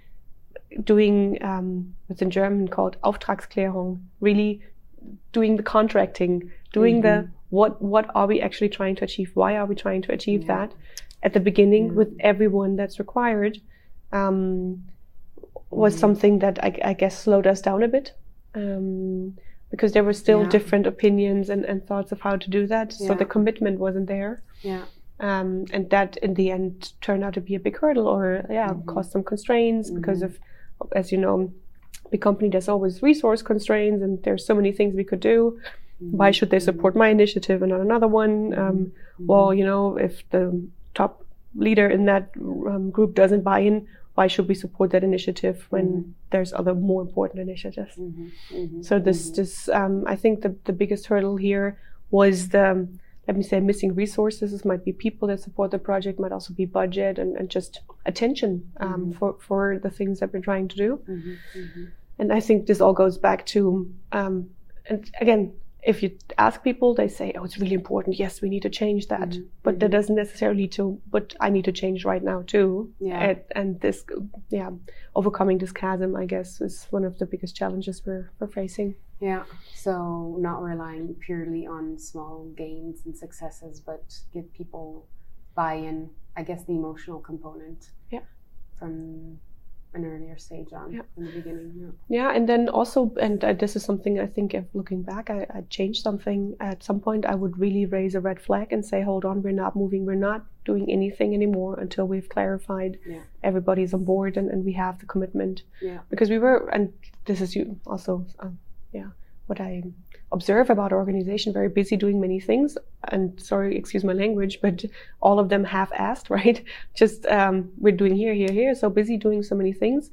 doing um, what's in German called Auftragsklärung, really doing the contracting, doing mm-hmm. the what what are we actually trying to achieve? Why are we trying to achieve yeah. that? At the beginning, yeah. with everyone that's required, um, was mm-hmm. something that I, I guess slowed us down a bit, um, because there were still yeah. different opinions and, and thoughts of how to do that. Yeah. So the commitment wasn't there. Yeah. Um, and that in the end turned out to be a big hurdle, or yeah, mm-hmm. caused some constraints mm-hmm. because of, as you know, the company, there's always resource constraints, and there's so many things we could do. Mm-hmm. Why should they support my initiative and not another one? Um, mm-hmm. Well, you know, if the top leader in that um, group doesn't buy in, why should we support that initiative when mm-hmm. there's other more important initiatives? Mm-hmm. Mm-hmm. So this, mm-hmm. this, um, I think the the biggest hurdle here was the let me say, missing resources. This might be people that support the project, might also be budget and, and just attention um, mm-hmm. for, for the things that we're trying to do. Mm-hmm. Mm-hmm. And I think this all goes back to, um, and again, if you ask people, they say, oh, it's really important. Yes, we need to change that. Mm-hmm. But mm-hmm. that doesn't necessarily to, but I need to change right now too. Yeah. And, and this, yeah, overcoming this chasm, I guess, is one of the biggest challenges we're, we're facing. Yeah. So not relying purely on small gains and successes, but give people buy-in, I guess the emotional component. Yeah. From an earlier stage on yeah. in the beginning. Yeah. yeah, and then also, and uh, this is something I think if looking back, I, I changed something. At some point, I would really raise a red flag and say, hold on, we're not moving, we're not doing anything anymore until we've clarified yeah. everybody's on board and, and we have the commitment. Yeah. Because we were, and this is you also, um, yeah, what I observe about our organization, very busy doing many things, and sorry, excuse my language, but all of them half-assed, right? Just um, we're doing here, here, here, so busy doing so many things.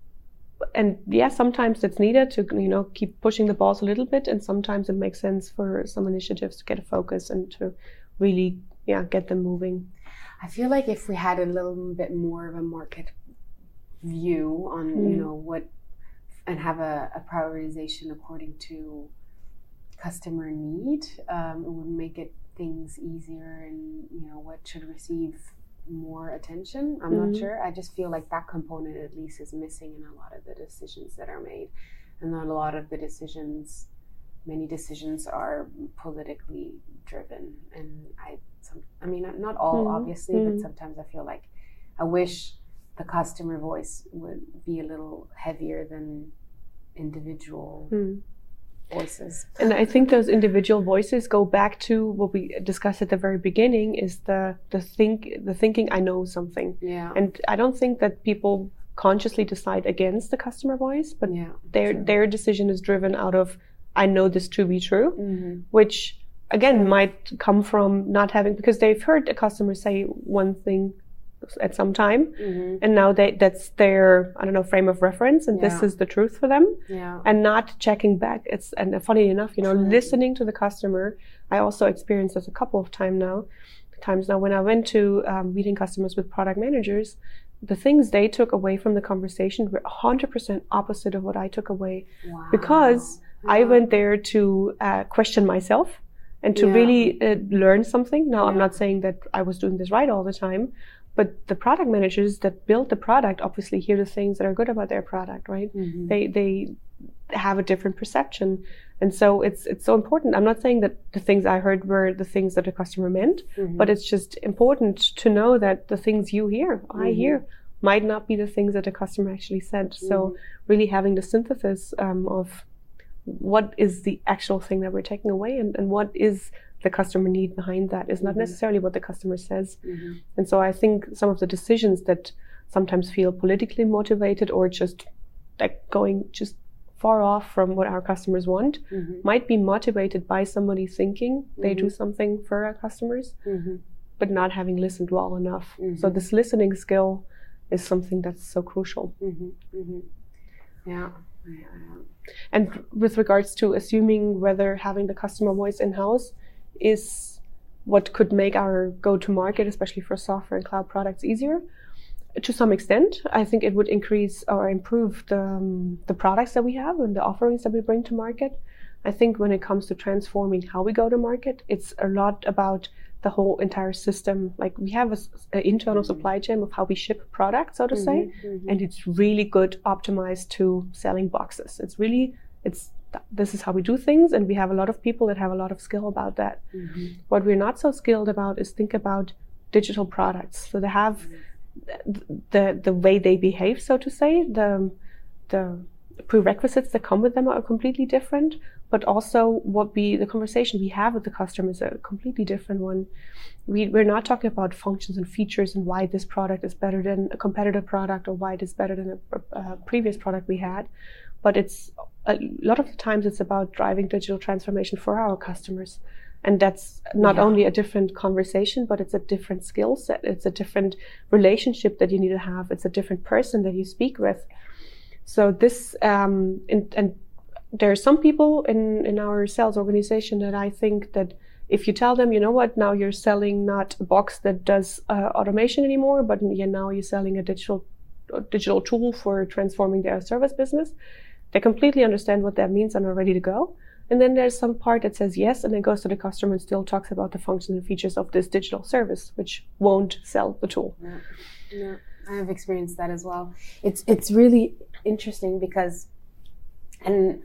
And yeah, sometimes that's needed to, you know, keep pushing the balls a little bit, and sometimes it makes sense for some initiatives to get a focus and to really, yeah, get them moving. I feel like if we had a little bit more of a market view on, mm. you know, what, and have a, a prioritization according to customer need, um, it would make it things easier, and you know what should receive more attention. I'm mm-hmm. not sure. I just feel like that component at least is missing in a lot of the decisions that are made, and a lot of the decisions, many decisions are politically driven. And I, some, I mean, not all mm-hmm. obviously, mm-hmm. but sometimes I feel like I wish the customer voice would be a little heavier than individual. Mm. voices. And I think those individual voices go back to what we discussed at the very beginning, is the the think the thinking I know something. Yeah. And I don't think that people consciously decide against the customer voice, but yeah, their true. their decision is driven out of I know this to be true, mm-hmm. which again might come from not having, because they've heard a customer say one thing at some time, mm-hmm. and now they that's their I don't know frame of reference, and yeah. this is the truth for them, yeah. and not checking back. It's and funny enough, you know, True. listening to the customer. I also experienced this a couple of time now, times now when I went to um, meeting customers with product managers. The things they took away from the conversation were one hundred percent opposite of what I took away, wow. because yeah. I went there to uh, question myself and to yeah. really uh, learn something. Now, yeah. I'm not saying that I was doing this right all the time, but the product managers that build the product obviously hear the things that are good about their product, right? Mm-hmm. They they have a different perception. And so it's it's so important. I'm not saying that the things I heard were the things that the customer meant, mm-hmm. but it's just important to know that the things you hear, mm-hmm. I hear, might not be the things that the customer actually said. Mm-hmm. So really having the synthesis um, of what is the actual thing that we're taking away, and, and what is the customer need behind that is not mm-hmm. necessarily what the customer says. Mm-hmm. And so I think some of the decisions that sometimes feel politically motivated or just like going just far off from what our customers want mm-hmm. might be motivated by somebody thinking they mm-hmm. do something for our customers, mm-hmm. but not having listened well enough. Mm-hmm. So this listening skill is something that's so crucial. Mm-hmm. Mm-hmm. Yeah. yeah. And with regards to assuming whether having the customer voice in-house is what could make our go-to-market, especially for software and cloud products, easier. To some extent, I think it would increase or improve the, um, the products that we have and the offerings that we bring to market. I think when it comes to transforming how we go to market, it's a lot about the whole entire system. Like we have an internal mm-hmm. supply chain of how we ship products, so to mm-hmm, say, mm-hmm. and it's really good optimized to selling boxes. It's really, it's this is how we do things, and we have a lot of people that have a lot of skill about that. Mm-hmm. What we're not so skilled about is think about digital products. So they have mm-hmm. the the way they behave, so to say, the the prerequisites that come with them are completely different, but also what we the conversation we have with the customer is a completely different one. We, we're not talking about functions and features and why this product is better than a competitor product or why it is better than a, a previous product we had, but it's a lot of the times it's about driving digital transformation for our customers. And that's not yeah. only a different conversation, but it's a different skill set. It's a different relationship that you need to have. It's a different person that you speak with. So this, um, in, and there are some people in, in our sales organization that I think that if you tell them, you know what, now you're selling not a box that does uh, automation anymore, but yeah, now you're selling a digital a digital tool for transforming their service business, they completely understand what that means and are ready to go. And then there's some part that says yes, and then goes to the customer and still talks about the functions and features of this digital service, which won't sell the tool. Yeah, yeah. I have experienced that as well. It's it's really interesting because, and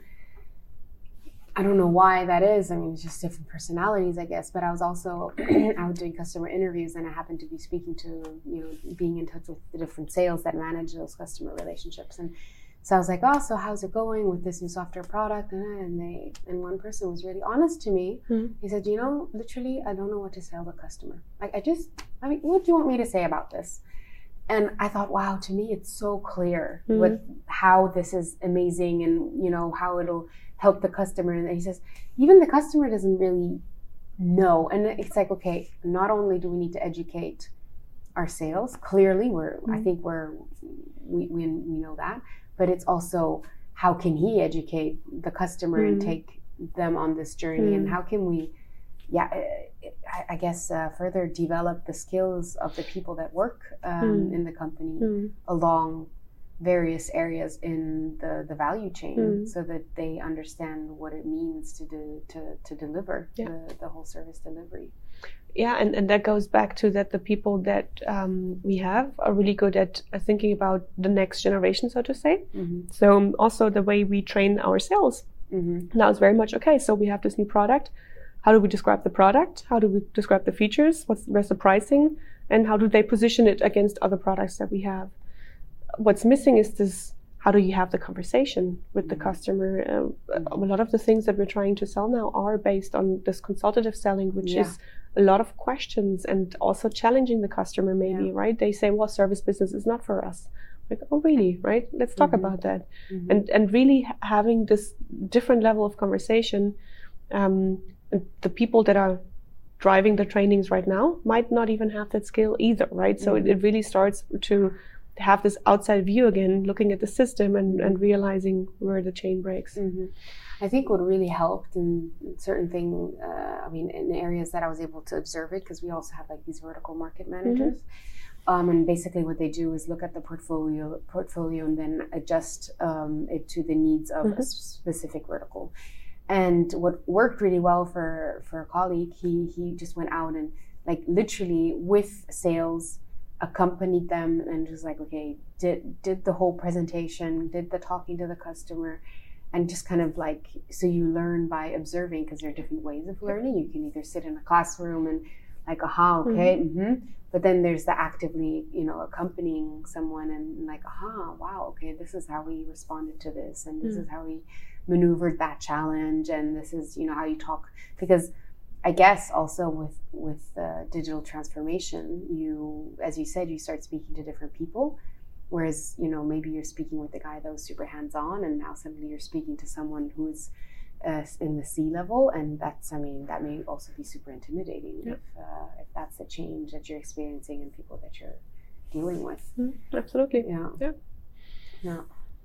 I don't know why that is. I mean, it's just different personalities, I guess. But I was also out doing customer interviews, and I happened to be speaking to, you know, being in touch with the different sales that manage those customer relationships. And so I was like, oh, so how's it going with this new software product? And they, and one person was really honest to me. Mm-hmm. He said, you know, literally, I don't know what to tell the customer. Like, I just, I mean, what do you want me to say about this? And I thought, wow, to me, it's so clear mm-hmm. with how this is amazing and, you know, how it'll help the customer. And he says, even the customer doesn't really know. And it's like, okay, not only do we need to educate our sales, clearly we're, mm-hmm. I think we're, we, we, we know that, but it's also how can he educate the customer mm-hmm. and take them on this journey mm-hmm. and how can we, yeah, I, I guess uh, further develop the skills of the people that work um, mm. in the company mm. along various areas in the, the value chain mm. so that they understand what it means to do to, to deliver yeah. the, the whole service delivery. Yeah, and, and that goes back to that the people that um, we have are really good at uh, thinking about the next generation, so to say. Mm-hmm. So um, also the way we train ourselves mm-hmm. now is very much, okay, so we have this new product. How do we describe the product? How do we describe the features? What's, where's the pricing? And how do they position it against other products that we have? What's missing is this, how do you have the conversation with the customer? Uh, a lot of the things that we're trying to sell now are based on this consultative selling, which yeah. is a lot of questions and also challenging the customer maybe, yeah. right? They say, well, service business is not for us. Like, oh, really, right? Let's talk mm-hmm. about that. Mm-hmm. And, and really having this different level of conversation. Um, And the people that are driving the trainings right now might not even have that skill either, right? So mm-hmm. it, it really starts to have this outside view again, looking at the system and, and realizing where the chain breaks. Mm-hmm. I think what really helped in certain things, uh, I mean, in areas that I was able to observe it, because we also have like these vertical market managers. Mm-hmm. Um, and basically what they do is look at the portfolio, portfolio and then adjust um, it to the needs of mm-hmm. a specific vertical. And what worked really well for, for a colleague, he he just went out and like literally with sales accompanied them and just like, okay, did did the whole presentation, did the talking to the customer, and just kind of like, so you learn by observing, because there are different ways of learning. You can either sit in a classroom and like, aha, okay, mm-hmm. Mm-hmm. But then there's the actively, you know, accompanying someone and like, aha, wow, okay, this is how we responded to this, and this mm. is how we maneuvered that challenge, and this is, you know, how you talk. Because I guess also with with uh, digital transformation, you, as you said, you start speaking to different people, whereas, you know, maybe you're speaking with the guy that was super hands-on, and now suddenly you're speaking to someone who's uh, in the C level, and that's, I mean, that may also be super intimidating yeah. if uh, if that's the change that you're experiencing and people that you're dealing with. Mm, absolutely. Yeah. Yeah. Yeah.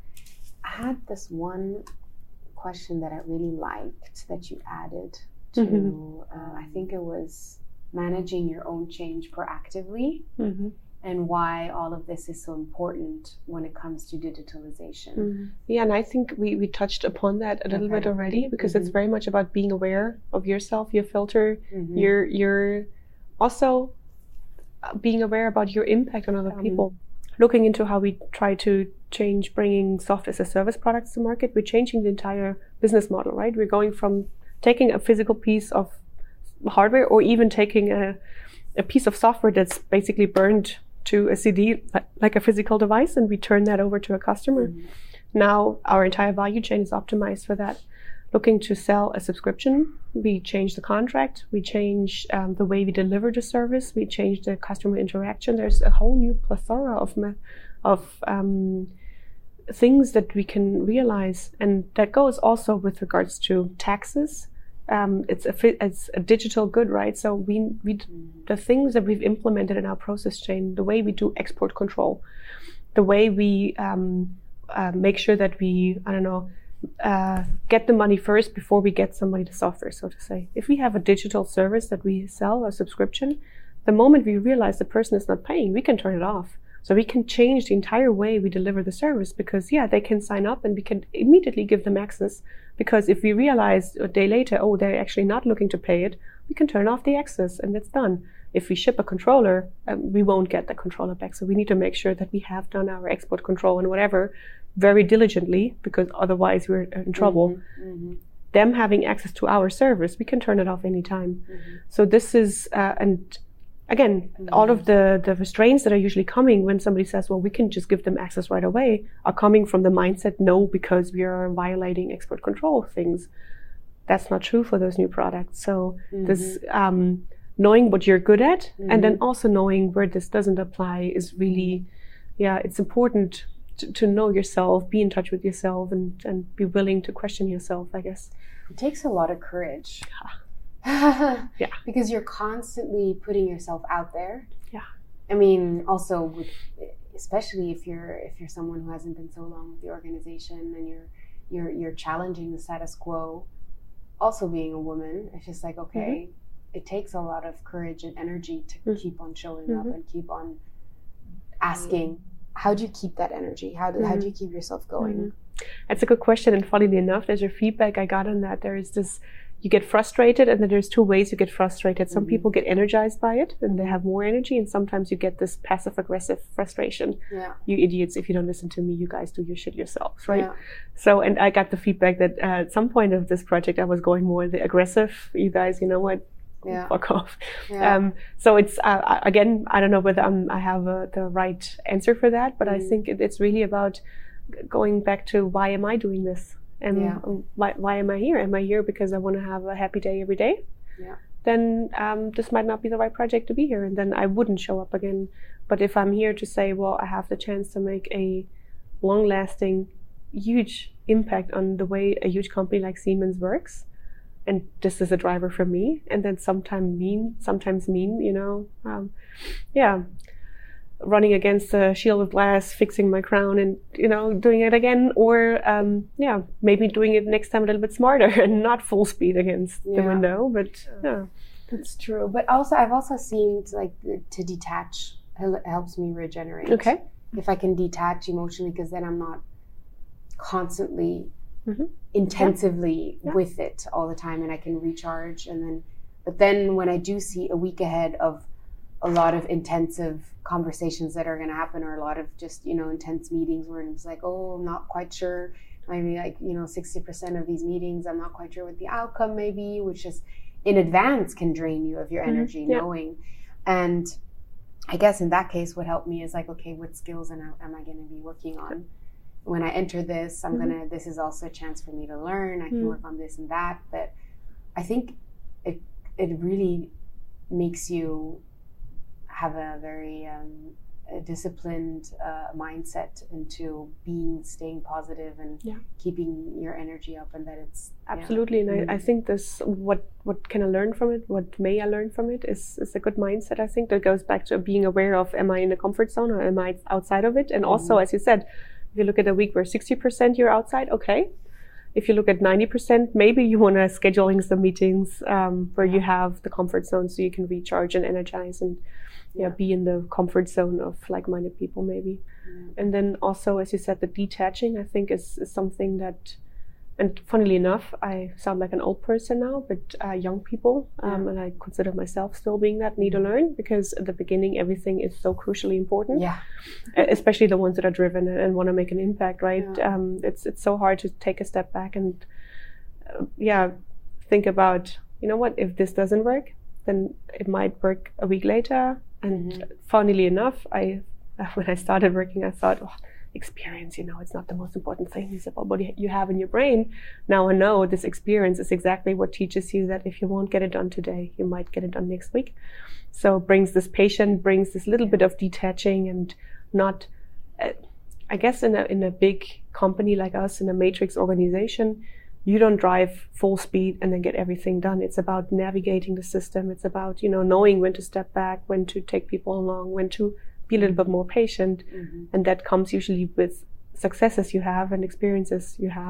I had this one question that I really liked that you added to, mm-hmm. uh, I think it was managing your own change proactively mm-hmm. and why all of this is so important when it comes to digitalization. Mm-hmm. Yeah, and I think we, we touched upon that a little okay. bit already, because mm-hmm. it's very much about being aware of yourself, your filter, mm-hmm. your, your also being aware about your impact on other um, people. Looking into how we try to change bringing software as a service products to market, we're changing the entire business model, right? We're going from taking a physical piece of hardware, or even taking a, a piece of software that's basically burned to a C D, like a physical device, and we turn that over to a customer. Mm-hmm. Now our entire value chain is optimized for that. Looking to sell a subscription, we change the contract, we change um, the way we deliver the service, we change the customer interaction. There's a whole new plethora of me- of um, things that we can realize, and that goes also with regards to taxes. Um, it's a fi- it's a digital good, right? So we we the things that we've implemented in our process chain, the way we do export control, the way we um, uh, make sure that we I don't know. uh, get the money first before we get somebody the software, so to say. If we have a digital service that we sell, a subscription, the moment we realize the person is not paying, we can turn it off. So we can change the entire way we deliver the service, because yeah, they can sign up and we can immediately give them access. Because if we realize a day later, oh, they're actually not looking to pay it, we can turn off the access and it's done. If we ship a controller, um, we won't get the controller back. So we need to make sure that we have done our export control and whatever very diligently, because otherwise we're in trouble. Mm-hmm. Mm-hmm. Them having access to our service, we can turn it off anytime. Mm-hmm. So this is, uh, and again, mm-hmm. all of the, the restraints that are usually coming when somebody says, well, we can just give them access right away, are coming from the mindset, no, because we are violating export control things. That's not true for those new products. So mm-hmm. this um, knowing what you're good at, mm-hmm. and then also knowing where this doesn't apply is really, yeah, it's important to, to know yourself, be in touch with yourself, and, and be willing to question yourself, I guess. It takes a lot of courage. Yeah. Yeah. Because you're constantly putting yourself out there. Yeah. I mean, also with, especially if you're if you're someone who hasn't been so long with the organization and you're you're you're challenging the status quo. Also being a woman, it's just like, okay, mm-hmm. it takes a lot of courage and energy to mm-hmm. keep on showing mm-hmm. up and keep on asking. How do you keep that energy? How do mm-hmm. how do you keep yourself going? Mm-hmm. That's a good question. And funnily enough, there's a feedback I got on that. There is this, you get frustrated, and then there's two ways you get frustrated. Some mm-hmm. people get energized by it and they have more energy, and sometimes you get this passive aggressive frustration. Yeah. You idiots, if you don't listen to me, you guys do your shit yourselves, right? Yeah. So, and I got the feedback that uh, at some point of this project, I was going more the aggressive. You guys, you know what? Yeah. Fuck off. Yeah. Um, so it's, uh, again, I don't know whether I'm, I have uh, the right answer for that, but mm-hmm. I think it, it's really about going back to, why am I doing this? And yeah. why, why am I here? Am I here because I want to have a happy day every day? Yeah. Then um, this might not be the right project to be here, and then I wouldn't show up again. But if I'm here to say, well, I have the chance to make a long-lasting, huge impact on the way a huge company like Siemens works, and this is a driver for me, and then sometimes mean, sometimes mean, you know, um, yeah. running against a shield of glass, fixing my crown, and you know, doing it again, or um, yeah, maybe doing it next time a little bit smarter and not full speed against yeah. the window. But yeah, that's true. But also, I've also seen to, like to detach helps me regenerate. Okay, if I can detach emotionally, because then I'm not constantly mm-hmm. intensively yeah. Yeah. with it all the time, and I can recharge. And then, but then when I do see a week ahead of a lot of intensive conversations that are going to happen, or a lot of just, you know, intense meetings where it's like, oh, I'm not quite sure. Maybe like, you know, sixty percent of these meetings, I'm not quite sure what the outcome may be, which is in advance can drain you of your energy, mm-hmm. yeah. knowing. And I guess in that case, what helped me is like, okay, what skills am I, am I going to be working on? When I enter this, I'm mm-hmm. going to, this is also a chance for me to learn. I can mm-hmm. work on this and that. But I think it it really makes you have a very um, a disciplined uh, mindset into being, staying positive and yeah. keeping your energy up, and that it's absolutely. Yeah. And mm-hmm. I, I think this, what what can I learn from it? What may I learn from it? Is is a good mindset. I think that goes back to being aware of: am I in a comfort zone or am I outside of it? And mm-hmm. also, as you said, if you look at a week where sixty percent you're outside, okay. If you look at ninety percent, maybe you want to scheduling some meetings um, where yeah. you have the comfort zone so you can recharge and energize and yeah, be in the comfort zone of like-minded people maybe. Yeah. And then also, as you said, the detaching, I think is, is something that, and funnily enough, I sound like an old person now, but uh, young people, um, yeah. and I consider myself still being that, need to learn, because at the beginning, everything is so crucially important. Yeah. Especially the ones that are driven and, and want to make an impact, right? Yeah. Um, it's, it's so hard to take a step back and, uh, yeah, think about, you know what, if this doesn't work, then it might work a week later. And mm-hmm. funnily enough, I when I started working, I thought, oh, experience, you know, it's not the most important thing. It's about what you have in your brain. Now I know this experience is exactly what teaches you that if you won't get it done today, you might get it done next week. So it brings this patience, brings this little bit of detaching, and not, uh, I guess in a in a big company like us, in a matrix organization, you don't drive full speed and then get everything done. It's about navigating the system. It's about, you know, knowing when to step back, when to take people along, when to be a little bit more patient. Mm-hmm. And that comes usually with successes you have and experiences you had.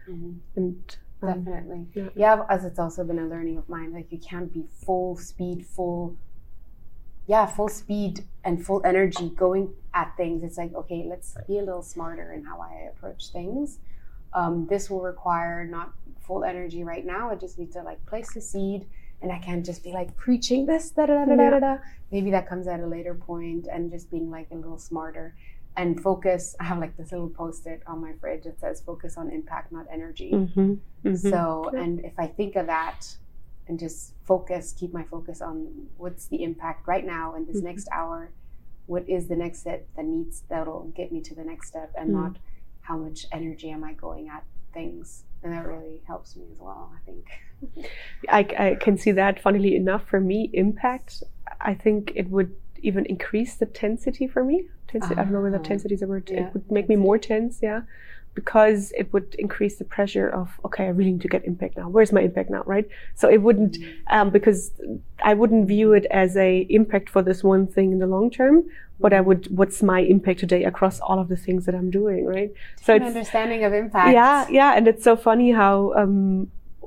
Mm-hmm. And um, definitely. Yeah. yeah, as it's also been a learning of mine, like you can't be full speed, full, yeah, full speed and full energy going at things. It's like, okay, let's be a little smarter in how I approach things. Um, this will require not full energy right now. I just need to like place the seed, and I can't just be like preaching this, da da da da da da. Maybe that comes at a later point, and just being like a little smarter and focus. I have like this little post-it on my fridge that says focus on impact, not energy. Mm-hmm. Mm-hmm. So, and if I think of that and just focus, keep my focus on what's the impact right now in this mm-hmm. next hour, what is the next step that needs, that'll get me to the next step, and mm-hmm. not how much energy am I going at things. And that really helps me as well, I think. I, I can see that. Funnily enough, for me, impact, I think it would even increase the tensity for me. Tensity, uh-huh. I don't know whether tensity is a word. Yeah. It would make me more tense, yeah. Because it would increase the pressure of, okay, I really need to get impact now. Where's my impact now, right? So it wouldn't, um, because I wouldn't view it as a impact for this one thing in the long term, but I would, what's my impact today across all of the things that I'm doing, right? So it's an understanding of impact. Yeah, yeah, and it's so funny how, um,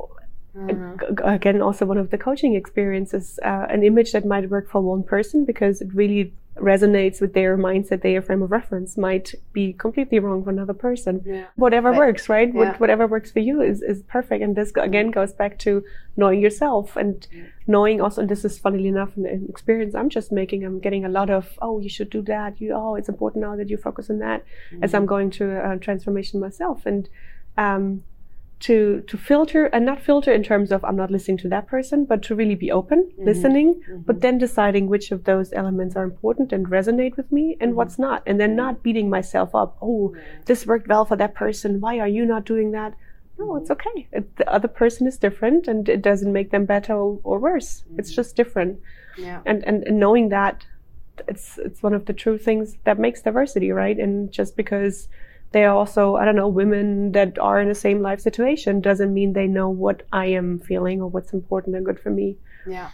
mm-hmm. again, also one of the coaching experiences, uh, an image that might work for one person because it really resonates with their mindset, their frame of reference, might be completely wrong for another person. Yeah. Whatever but, works, right? Yeah. What, whatever works for you is, is perfect. And this again goes back to knowing yourself and yeah. knowing also, and this is funnily enough an, an experience I'm just making, I'm getting a lot of, oh, you should do that. You, oh, it's important now that you focus on that mm-hmm. as I'm going through a transformation myself. And, um, to to filter, and not filter in terms of I'm not listening to that person, but to really be open, mm-hmm. listening, mm-hmm. but then deciding which of those elements are important and resonate with me and mm-hmm. what's not. And then not beating myself up. Oh, yeah. this worked well for that person. Why are you not doing that? No, mm-hmm. it's okay. It, the other person is different, and it doesn't make them better or, or worse. Mm-hmm. It's just different. Yeah. And, and and knowing that, it's it's one of the true things that makes diversity, right? And just because they are also, I don't know, women that are in the same life situation doesn't mean they know what I am feeling or what's important and good for me. Yeah.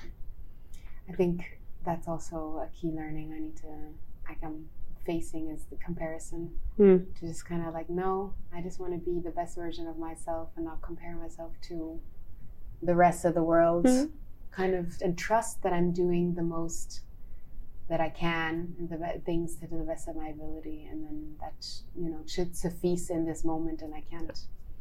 I think that's also a key learning I need to, like I'm facing is the comparison. Mm. To just kind of like, no, I just want to be the best version of myself and not compare myself to the rest of the world. Mm. Kind of, and trust that I'm doing the most that I can, and the be- things to the best of my ability, and then that, you know, should suffice in this moment, and I can't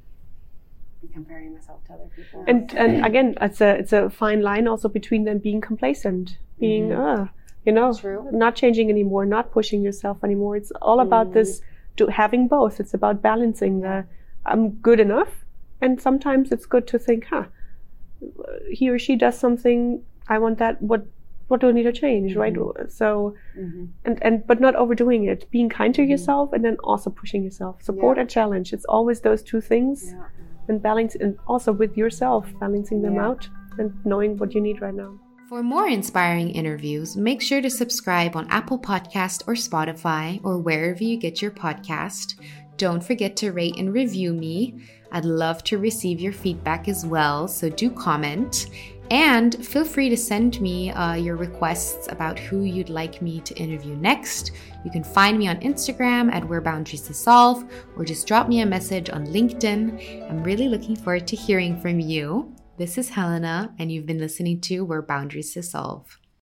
be comparing myself to other people. And and again, it's a it's a fine line also between them being complacent, being mm-hmm. uh, you know, True. Not changing anymore, not pushing yourself anymore. It's all about mm-hmm. this, do, having both. It's about balancing the I'm good enough, and sometimes it's good to think, huh, he or she does something, I want that. What What do I need to change, mm-hmm. right? So, mm-hmm. and, and but not overdoing it. Being kind to mm-hmm. yourself, and then also pushing yourself. Support yeah. and challenge. It's always those two things, yeah. and balance, and also with yourself, balancing them yeah. out and knowing what you need right now. For more inspiring interviews, make sure to subscribe on Apple Podcast or Spotify or wherever you get your podcast. Don't forget to rate and review me. I'd love to receive your feedback as well, so do comment. And feel free to send me uh, your requests about who you'd like me to interview next. You can find me on Instagram at Where Boundaries Dissolve, or just drop me a message on LinkedIn. I'm really looking forward to hearing from you. This is Helena, and you've been listening to Where Boundaries Dissolve.